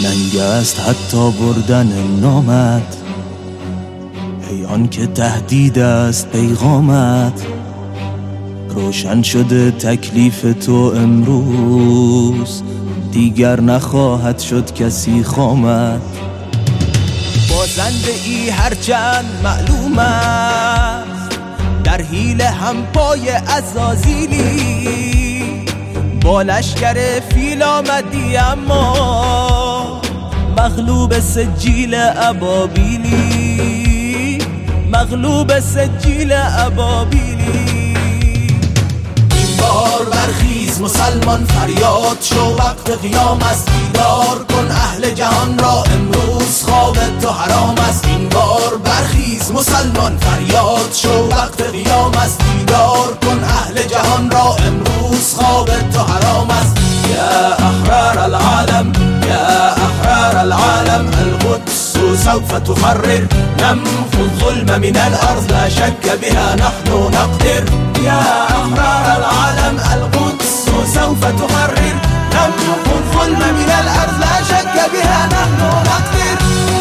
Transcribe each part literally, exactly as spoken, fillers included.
ننگ است حتی بردن نامت، ای آن که تهدید است پیغامت. روشن شده تکلیف تو امروز، دیگر نخواهد شد کسی خامت. بازنده ای هرچند معلوم است، در حیل هم پای عزازیلی. با لشکر فیل آمدی اما مغلوب سجیل ابابیلی، مغلوب سجیل ابابیلی. این بار برخیز مسلمان فریاد شو، وقت قیام است بیدار کن اهل جهان را، امروز خواب تو حرام است. این بار برخیز مسلمان فریاد شو، وقت قیام است بیدار کن اهل جهان را، امروز خواب تو حرام است. یا احرار العالم یا احرار العالم، القدس سوف تحرر، نمحو الظلم من الارض لا شك بها نحن نقدر. يا احرار العالم القدس سوف تحرر، نمحو الظلم من الارض لا شك بها نحن نقدر.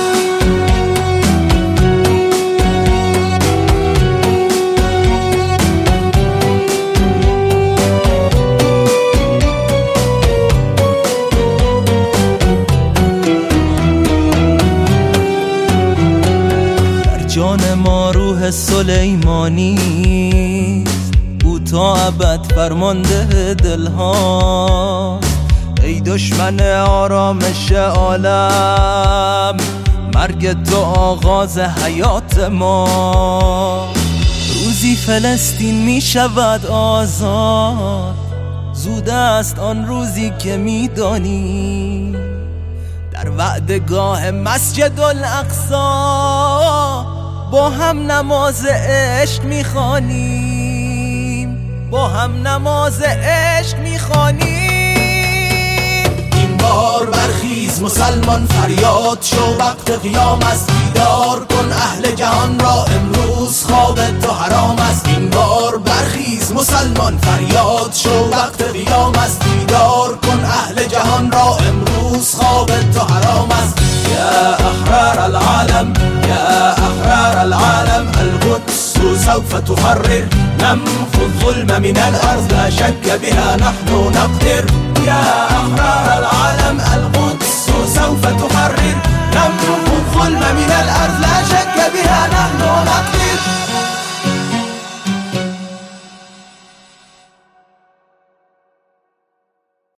جان ما روح سلیمانی، او تا ابد فرمانده دلها. ای دشمن آرامش عالم، مرگ تو آغاز حیات ما. روزی فلسطین می شود آزاد، زود است آن روزی که می دانی. در وعدگاه مسجد الاقصی با هم نماز عشق میخوانیم، با هم نماز عشق میخوانیم. این بار برخیز مسلمان فریاد شو، وقت قیام است بیدار کن اهل جهان را، امروز خواب تو حرام است. این بار برخیز مسلمان فریاد شو، وقت قیام است بیدار کن اهل جهان را، امروز خواب تو حرام است. یا احرار العالم یا احرار العالم، القدس سوف تحرر، نمحو الظلم من الارض لا شك بها نحن نقدر. يا احرار العالم القدس سوف تحرر، نمحو الظلم من الارض لا شك بها نحن نقدر.